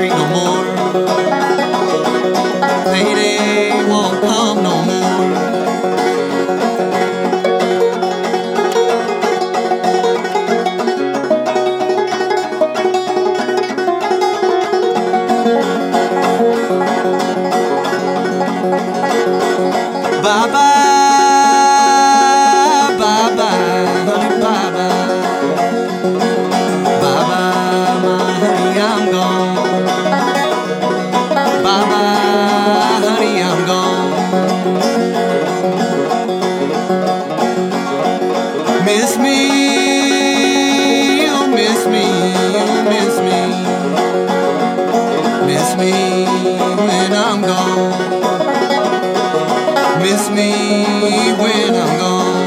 street no more. Payday won't come no more. Bye bye, bye bye, honey, bye bye, bye bye, my honey, I'm gone. Bye bye, honey, I'm gone. Miss me, oh miss me, oh miss me, miss me when I'm gone. Miss me when I'm gone.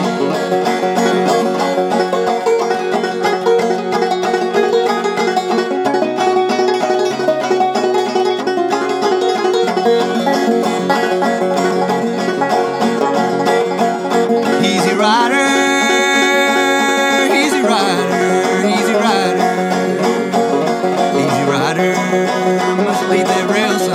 Easy rider, easy rider, easy rider, easy rider, must leave that rail